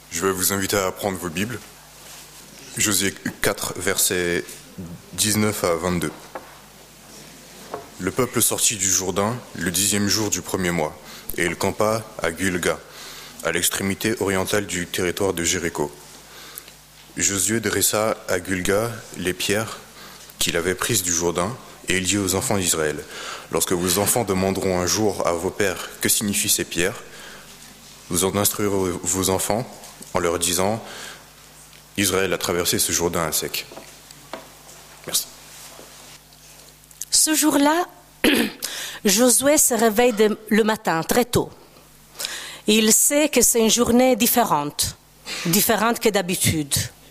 Je vais vous inviter à prendre vos Bibles. Josué 4, versets 19 à 22. Le peuple sortit du Jourdain le 10e jour du premier mois, et il campa à Gulga, à l'extrémité orientale du territoire de Jéricho. Josué dressa à Gulga les pierres qu'il avait prises du Jourdain, et il dit aux enfants d'Israël, « Lorsque vos enfants demanderont un jour à vos pères que signifient ces pierres, vous en instruirez vos enfants en leur disant, Israël a traversé ce Jourdain à sec. » Merci. Ce jour-là, Josué se réveille le matin, très tôt. Il sait que c'est une journée différente que d'habitude.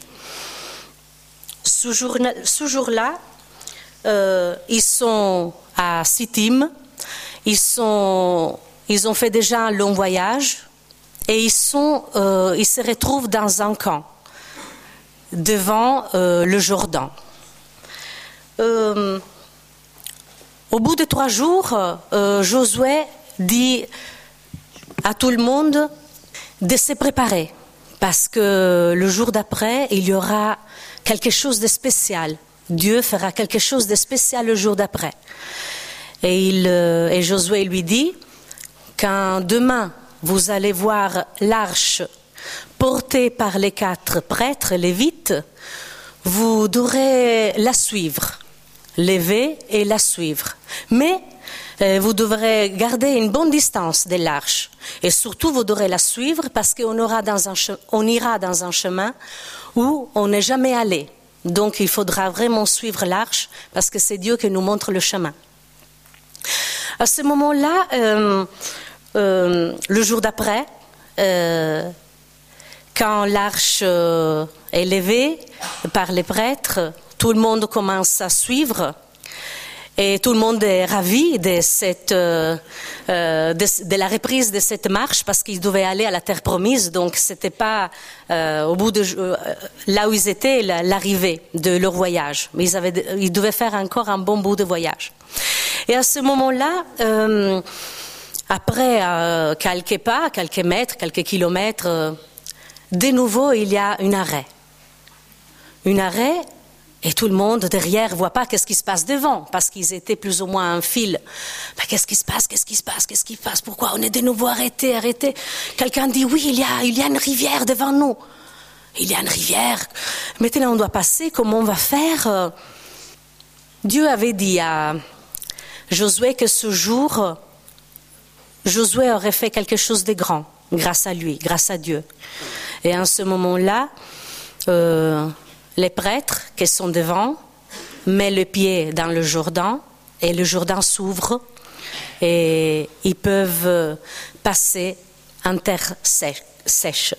Ce jour-là, ils sont à Sittim, ils ont fait déjà un long voyage et ils se retrouvent dans un camp devant le Jourdain. Au bout de 3 jours, Josué dit à tout le monde de se préparer parce que le jour d'après, il y aura quelque chose de spécial. Dieu fera quelque chose de spécial le jour d'après. Et Josué lui dit, quand demain vous allez voir l'arche portée par les 4 prêtres lévites, vous devrez la suivre, lever et la suivre. Mais vous devrez garder une bonne distance de l'arche. Et surtout, vous devrez la suivre parce qu'on ira dans un chemin où on n'est jamais allé. Donc, il faudra vraiment suivre l'arche parce que c'est Dieu qui nous montre le chemin. À ce moment-là, le jour d'après, quand l'arche est levée par les prêtres, tout le monde commence à suivre et tout le monde est ravi de la reprise de cette marche parce qu'ils devaient aller à la terre promise, donc c'était pas au bout de là où ils étaient l'arrivée de leur voyage, mais ils devaient faire encore un bon bout de voyage. Et à ce moment-là, après quelques pas, quelques mètres, quelques kilomètres, de nouveau il y a un arrêt. Et tout le monde derrière ne voit pas qu'est-ce qui se passe devant, parce qu'ils étaient plus ou moins en file. Mais qu'est-ce qui se passe? Pourquoi on est de nouveau arrêté? Quelqu'un dit, oui, il y a une rivière devant nous. Il y a une rivière. Maintenant, on doit passer. Comment on va faire? Dieu avait dit à Josué que ce jour, Josué aurait fait quelque chose de grand, grâce à lui, grâce à Dieu. Et en ce moment-là, les prêtres qui sont devant mettent le pied dans le Jourdain et le Jourdain s'ouvre et ils peuvent passer en terre sèche.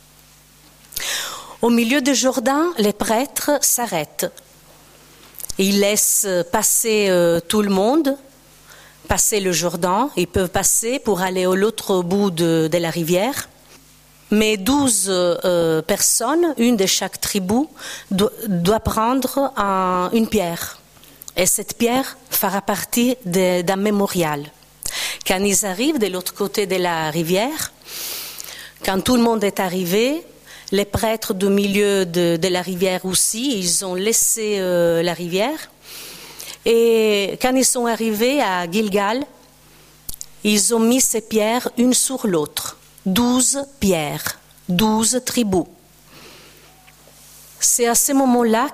Au milieu du Jourdain, les prêtres s'arrêtent. Ils laissent passer tout le monde, passer le Jourdain. Ils peuvent passer pour aller à l'autre bout de la rivière. Mais 12 personnes, une de chaque tribu, doit prendre une pierre. Et cette pierre fera partie d'un mémorial. Quand ils arrivent de l'autre côté de la rivière, quand tout le monde est arrivé, les prêtres du milieu de la rivière aussi, ils ont laissé la rivière. Et quand ils sont arrivés à Gilgal, ils ont mis ces pierres une sur l'autre. 12 pierres, 12 tribus. C'est à ce moment-là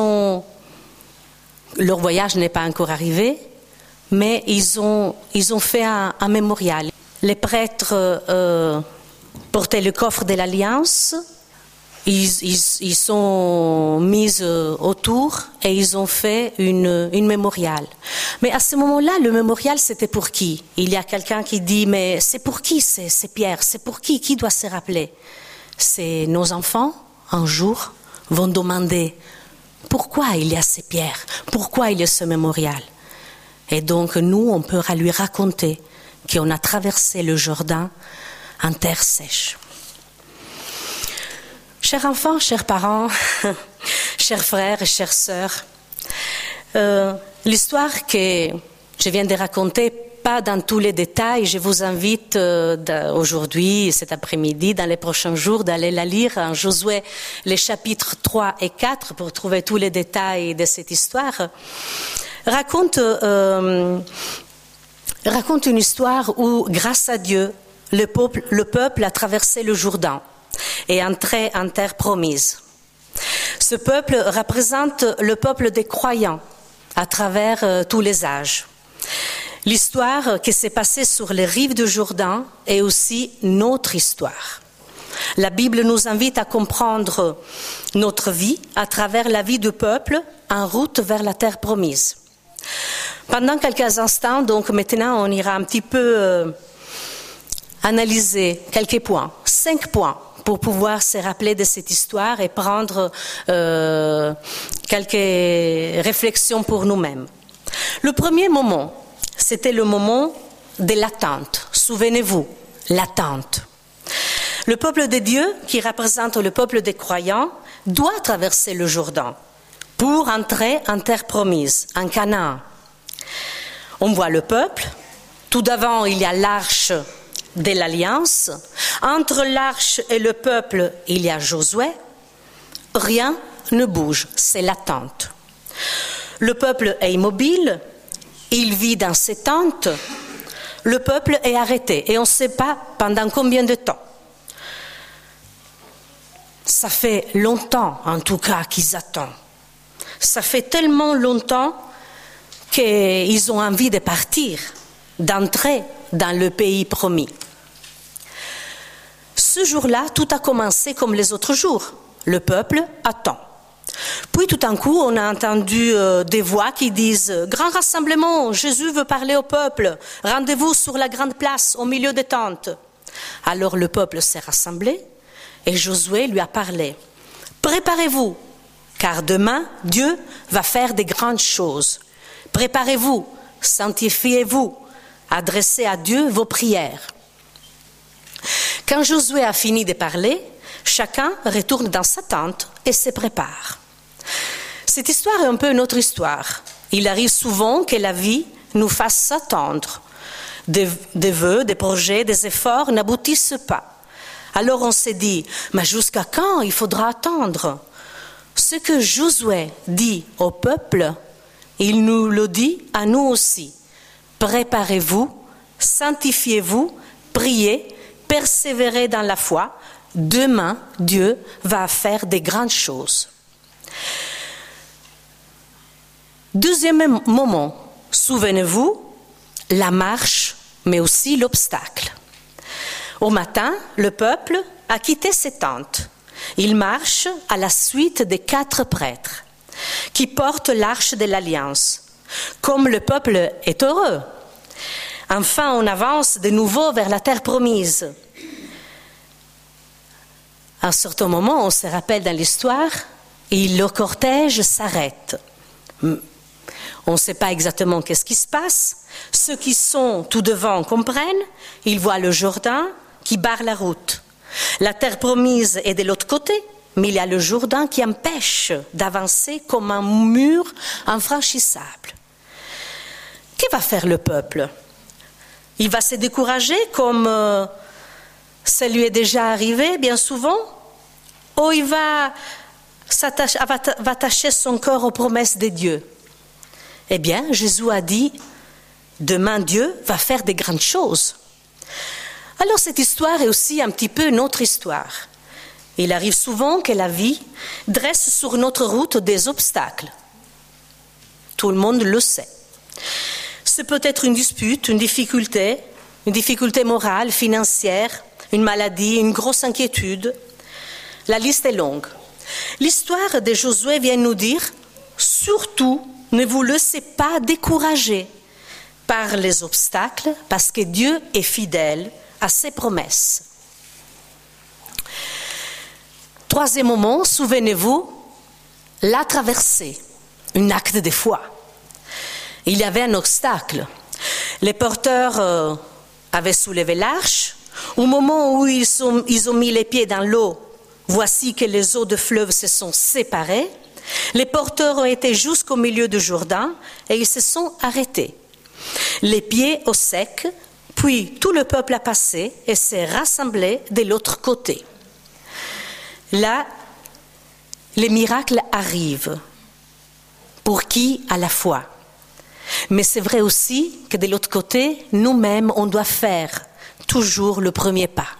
leur voyage n'est pas encore arrivé, mais ils ont fait un mémorial. Les prêtres portaient le coffre de l'Alliance, ils sont mis autour et ils ont fait une mémorial. Mais à ce moment-là, le mémorial, c'était pour qui? Il y a quelqu'un qui dit, mais c'est pour qui ces pierres? C'est pour qui? Qui doit se rappeler? C'est nos enfants, un jour, vont demander pourquoi il y a ces pierres? Pourquoi il y a ce mémorial? Et donc, nous, on peut lui raconter qu'on a traversé le Jourdain en terre sèche. Chers enfants, chers parents, chers frères et chères sœurs, l'histoire que je viens de raconter pas dans tous les détails. Je vous invite aujourd'hui, cet après-midi, dans les prochains jours, d'aller la lire en Josué, les chapitres 3 et 4, pour trouver tous les détails de cette histoire. Raconte une histoire où, grâce à Dieu, le peuple a traversé le Jourdain et entré en terre promise. Ce peuple représente le peuple des croyants à travers tous les âges. L'histoire qui s'est passée sur les rives du Jourdain est aussi notre histoire. La Bible nous invite à comprendre notre vie à travers la vie du peuple en route vers la terre promise. Pendant quelques instants, donc maintenant, on ira un petit peu analyser quelques points, 5 points, pour pouvoir se rappeler de cette histoire et prendre quelques réflexions pour nous-mêmes. Le premier moment, c'était le moment de l'attente. Souvenez-vous, l'attente. Le peuple de Dieu, qui représente le peuple des croyants, doit traverser le Jourdain pour entrer en terre promise, en Canaan. On voit le peuple. Tout d'avant, il y a l'arche de l'Alliance. Entre l'arche et le peuple, il y a Josué. Rien ne bouge, c'est l'attente. Le peuple est immobile, il vit dans ses tentes. Le peuple est arrêté et on ne sait pas pendant combien de temps. Ça fait longtemps, en tout cas, qu'ils attendent. Ça fait tellement longtemps qu'ils ont envie de partir, d'entrer dans le pays promis. Ce jour-là, tout a commencé comme les autres jours. Le peuple attend. Puis tout d'un coup, on a entendu des voix qui disent « Grand rassemblement, Jésus veut parler au peuple. Rendez-vous sur la grande place, au milieu des tentes. » Alors le peuple s'est rassemblé et Josué lui a parlé. « Préparez-vous, car demain, Dieu va faire des grandes choses. Préparez-vous, sanctifiez-vous, adressez à Dieu vos prières. » Quand Josué a fini de parler, chacun retourne dans sa tente et se prépare. Cette histoire est un peu notre histoire. Il arrive souvent que la vie nous fasse s'attendre. Des vœux, des projets, des efforts n'aboutissent pas. Alors on se dit, mais jusqu'à quand il faudra attendre? Ce que Josué dit au peuple, il nous le dit à nous aussi. Préparez-vous, sanctifiez-vous, priez, persévérez dans la foi. Demain, Dieu va faire des grandes choses. Deuxième moment, souvenez-vous, la marche, mais aussi l'obstacle. Au matin, le peuple a quitté ses tentes. Il marche à la suite des 4 prêtres qui portent l'arche de l'Alliance. Comme le peuple est heureux, enfin on avance de nouveau vers la terre promise. À un certain moment, on se rappelle dans l'histoire, et le cortège s'arrête. On ne sait pas exactement qu'est-ce qui se passe. Ceux qui sont tout devant comprennent. Ils voient le Jourdain qui barre la route. La terre promise est de l'autre côté, mais il y a le Jourdain qui empêche d'avancer comme un mur infranchissable. Que va faire le peuple? Il va se décourager comme ça lui est déjà arrivé bien souvent, ou il va attacher son cœur aux promesses de Dieu? Eh bien, Jésus a dit, demain Dieu va faire des grandes choses. Alors cette histoire est aussi un petit peu notre histoire. Il arrive souvent que la vie dresse sur notre route des obstacles. Tout le monde le sait. Ce peut être une dispute, une difficulté morale, financière, une maladie, une grosse inquiétude. La liste est longue. L'histoire de Josué vient nous dire, surtout, ne vous laissez pas décourager par les obstacles, parce que Dieu est fidèle à ses promesses. Troisième moment, souvenez-vous, la traversée, un acte de foi. Il y avait un obstacle. Les porteurs avaient soulevé l'arche. Au moment où ils ont mis les pieds dans l'eau, voici que les eaux de fleuve se sont séparées. Les porteurs ont été jusqu'au milieu du Jourdain et ils se sont arrêtés. les pieds au sec, puis tout le peuple a passé et s'est rassemblé de l'autre côté. Là, les miracles arrivent. Pour qui à la fois. Mais c'est vrai aussi que de l'autre côté, nous-mêmes, on doit faire toujours le premier pas.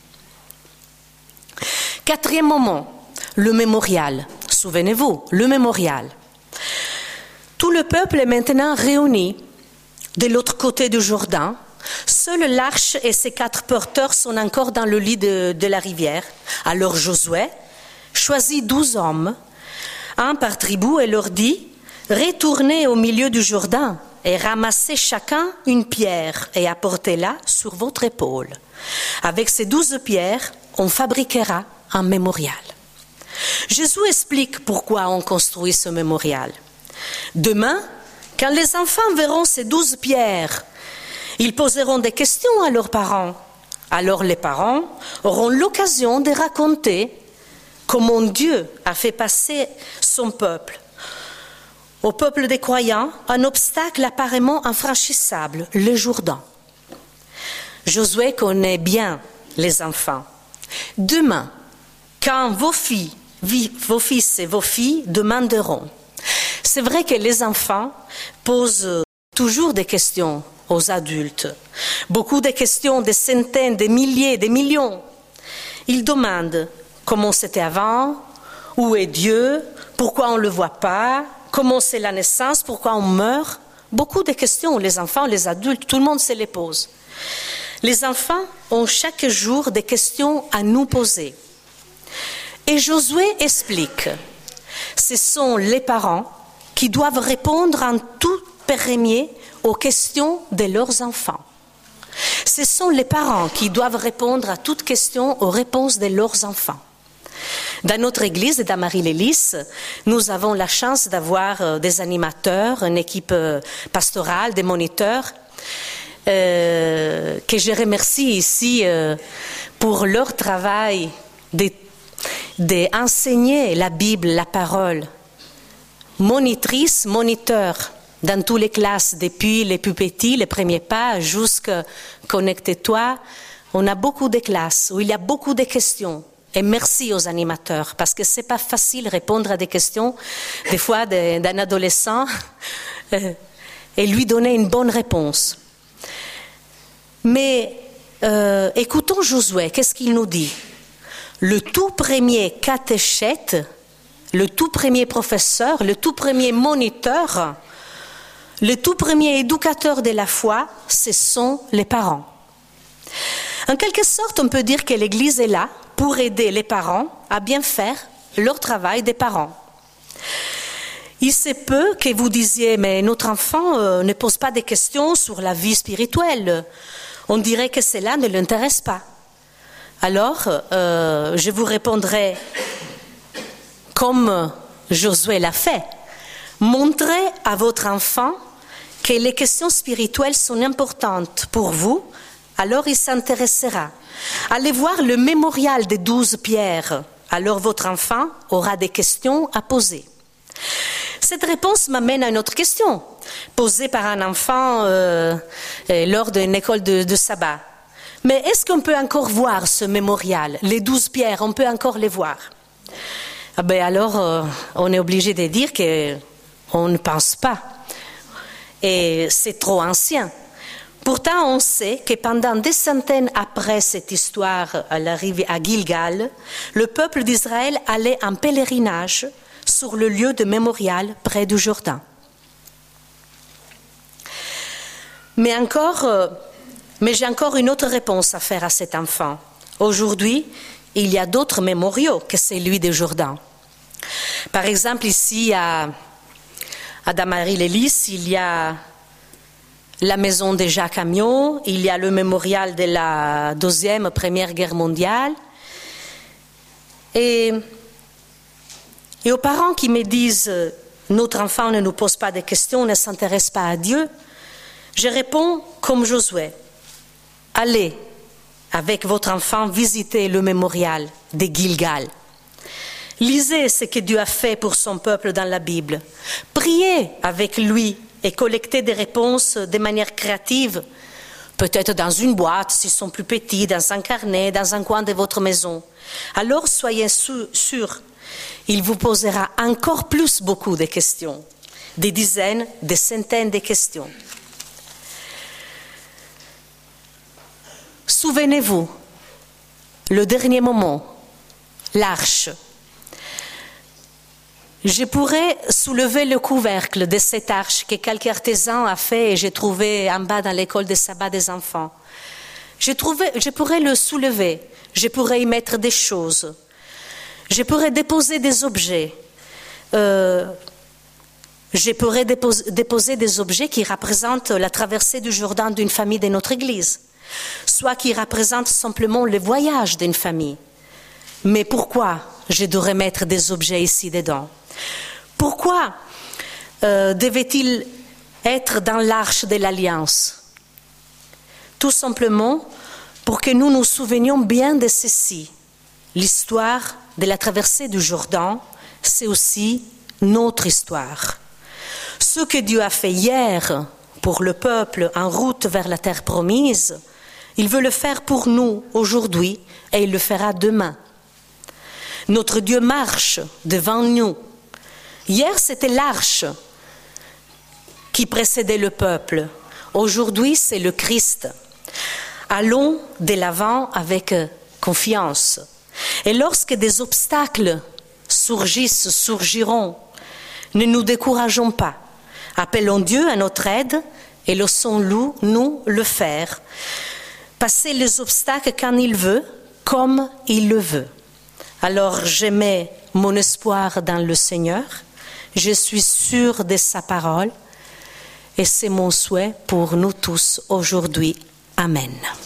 Quatrième moment, le mémorial. Souvenez-vous, le mémorial. Tout le peuple est maintenant réuni de l'autre côté du Jourdain. Seule l'arche et ses 4 porteurs sont encore dans le lit de la rivière. Alors Josué choisit 12 hommes, un par tribu, et leur dit « Retournez au milieu du Jourdain et ramassez chacun une pierre et apportez-la sur votre épaule. Avec ces 12 pierres, on fabriquera un mémorial. » Jésus explique pourquoi on construit ce mémorial. Demain, quand les enfants verront ces 12 pierres, ils poseront des questions à leurs parents. Alors les parents auront l'occasion de raconter comment Dieu a fait passer son peuple, au peuple des croyants, un obstacle apparemment infranchissable, le Jourdain. Josué connaît bien les enfants. Demain, quand vos fils et vos filles demanderont, c'est vrai que les enfants posent toujours des questions aux adultes, beaucoup de questions, des centaines, des milliers, des millions. Ils demandent comment c'était avant, où est Dieu, pourquoi on ne le voit pas, comment c'est la naissance, pourquoi on meurt. Beaucoup de questions, les enfants, les adultes, tout le monde se les pose. Les enfants ont chaque jour des questions à nous poser. Et Josué explique, ce sont les parents qui doivent répondre en tout premier aux questions de leurs enfants. Ce sont les parents qui doivent répondre à toutes questions aux réponses de leurs enfants. Dans notre église, dans Marie-Lélis, nous avons la chance d'avoir des animateurs, une équipe pastorale, des moniteurs, que je remercie ici pour leur travail d'enseigner la Bible, la parole. Monitrices, moniteurs, dans toutes les classes, depuis les plus petits, les premiers pas, jusqu'à Connecte-toi. On a beaucoup de classes où il y a beaucoup de questions. Et merci aux animateurs, parce que c'est pas facile de répondre à des questions, des fois d'un adolescent, et lui donner une bonne réponse. Mais écoutons Josué, qu'est-ce qu'il nous dit? Le tout premier catéchète, le tout premier professeur, le tout premier moniteur, le tout premier éducateur de la foi, ce sont les parents. En quelque sorte, on peut dire que l'Église est là pour aider les parents à bien faire leur travail des parents. Il se peut que vous disiez, mais notre enfant ne pose pas de questions sur la vie spirituelle. On dirait que cela ne l'intéresse pas. Alors, je vous répondrai comme Josué l'a fait. Montrez à votre enfant que les questions spirituelles sont importantes pour vous, alors il s'intéressera. Allez voir le mémorial des 12 pierres, alors votre enfant aura des questions à poser. Cette réponse m'amène à une autre question, posée par un enfant lors d'une école de sabbat. Mais est-ce qu'on peut encore voir ce mémorial? Les 12 pierres, on peut encore les voir? Alors, on est obligé de dire qu'on ne pense pas. Et c'est trop ancien. Pourtant, on sait que pendant des centaines après cette histoire à l'arrivée à Gilgal, le peuple d'Israël allait en pèlerinage sur le lieu de mémorial près du Jourdain. Mais j'ai encore une autre réponse à faire à cet enfant. Aujourd'hui, il y a d'autres mémoriaux que celui du Jourdain. Par exemple, ici à Marie-Lélis, il y a la maison de Jacques Amiot, il y a le mémorial de la Première Guerre mondiale. Et aux parents qui me disent « Notre enfant ne nous pose pas de questions, ne s'intéresse pas à Dieu », je réponds comme Josué. Allez avec votre enfant visiter le mémorial de Gilgal. Lisez ce que Dieu a fait pour son peuple dans la Bible. Priez avec lui et collecter des réponses de manière créative, peut-être dans une boîte s'ils sont plus petits, dans un carnet, dans un coin de votre maison. Alors soyez sûrs, il vous posera encore plus beaucoup de questions, des dizaines, des centaines de questions. Souvenez-vous, le dernier moment, l'arche. Je pourrais soulever le couvercle de cette arche que quelques artisans a fait et j'ai trouvé en bas dans l'école de sabbat des enfants. Je pourrais le soulever, je pourrais y mettre des choses, je pourrais déposer des objets. Je pourrais déposer des objets qui représentent la traversée du Jourdain d'une famille de notre Église, soit qui représentent simplement le voyage d'une famille. Mais pourquoi je devrais mettre des objets ici dedans? Pourquoi devait-il être dans l'arche de l'Alliance? Tout simplement pour que nous nous souvenions bien de ceci. L'histoire de la traversée du Jourdain, c'est aussi notre histoire. Ce que Dieu a fait hier pour le peuple en route vers la terre promise, il veut le faire pour nous aujourd'hui et il le fera demain. Notre Dieu marche devant nous. Hier, c'était l'arche qui précédait le peuple. Aujourd'hui, c'est le Christ. Allons de l'avant avec confiance. Et lorsque des obstacles surgiront, ne nous décourageons pas. Appelons Dieu à notre aide et laissons-nous le faire. Passer les obstacles quand il veut, comme il le veut. Alors je mets mon espoir dans le Seigneur, je suis sûre de sa parole et c'est mon souhait pour nous tous aujourd'hui. Amen.